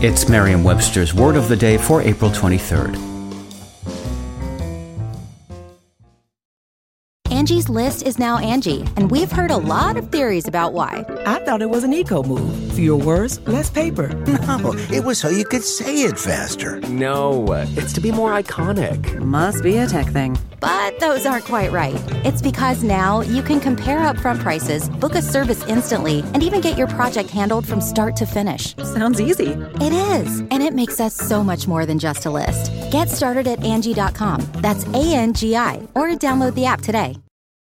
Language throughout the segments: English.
It's Merriam-Webster's Word of the Day for April 23rd. Angie's List is now Angie, and we've heard a lot of theories about why. I thought it was an eco move. Fewer words, less paper. No, it was so you could say it faster. No, it's to be more iconic. Must be a tech thing. But those aren't quite right. It's because now you can compare upfront prices, book a service instantly, and even get your project handled from start to finish. Sounds easy. It is, and it makes us so much more than just a list. Get started at Angie.com. That's ANGI, or download the app today.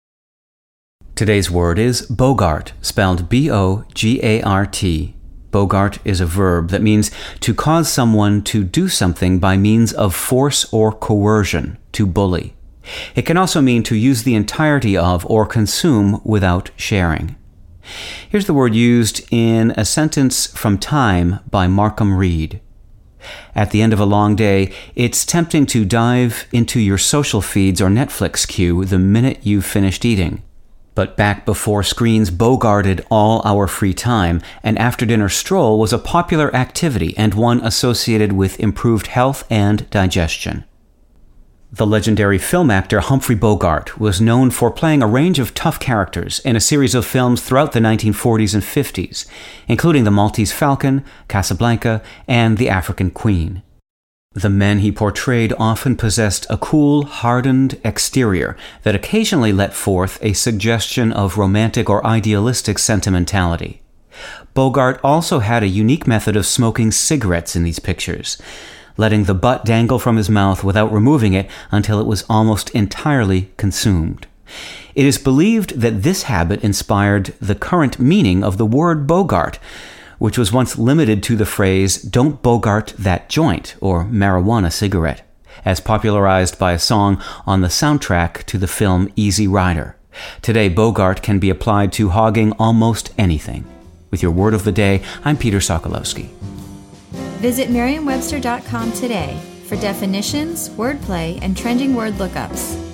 Today's word is bogart, spelled B-O-G-A-R-T. Bogart is a verb that means to cause someone to do something by means of force or coercion, to bully. It can also mean to use the entirety of or consume without sharing. Here's the word used in a sentence from Time by Markham Reed. At the end of a long day, it's tempting to dive into your social feeds or Netflix queue the minute you've finished eating. But back before screens bogarted all our free time, an after-dinner stroll was a popular activity and one associated with improved health and digestion. The legendary film actor Humphrey Bogart was known for playing a range of tough characters in a series of films throughout the 1940s and 50s, including The Maltese Falcon, Casablanca, and The African Queen. The men he portrayed often possessed a cool, hardened exterior that occasionally let forth a suggestion of romantic or idealistic sentimentality. Bogart also had a unique method of smoking cigarettes in these pictures, letting the butt dangle from his mouth without removing it until it was almost entirely consumed. It is believed that this habit inspired the current meaning of the word Bogart, which was once limited to the phrase, "Don't bogart that joint," or marijuana cigarette, as popularized by a song on the soundtrack to the film Easy Rider. Today, bogart can be applied to hogging almost anything. With your word of the day, I'm Peter Sokolowski. Visit Merriam-Webster.com today for definitions, wordplay, and trending word lookups.